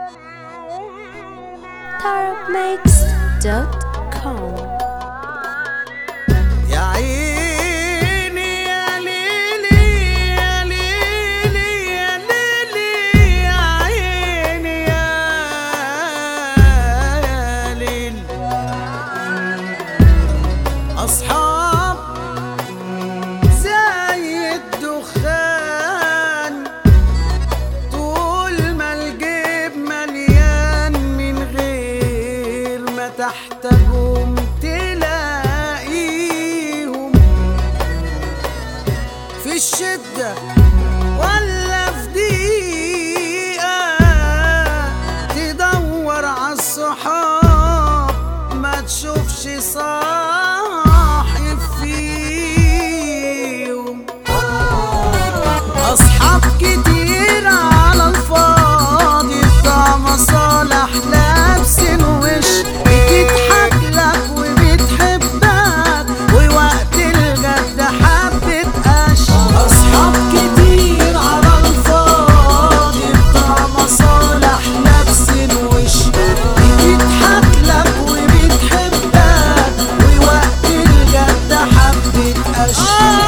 tarabmix.com. يا عيني يا ليلي يا ليلي يا ليلي يا عيني يا ليلي. أصحاب زي الدخان طول ما الجيب مليان من غير ما تحتاجهم تلاقيهم في الشدة ولا في دقيقة تدور عالصحاب ما تشوفش صاحب فيهم. أصحاب كتير على الفاضي بتاع مصالح لابسين وش بتضحك لك وبتحبك ووقت الجد حبة قش. أصحاب كتير على الفاضي بتاع مصالح لابسين وش بتضحك لك وبتحبك ووقت الجد حبة قش.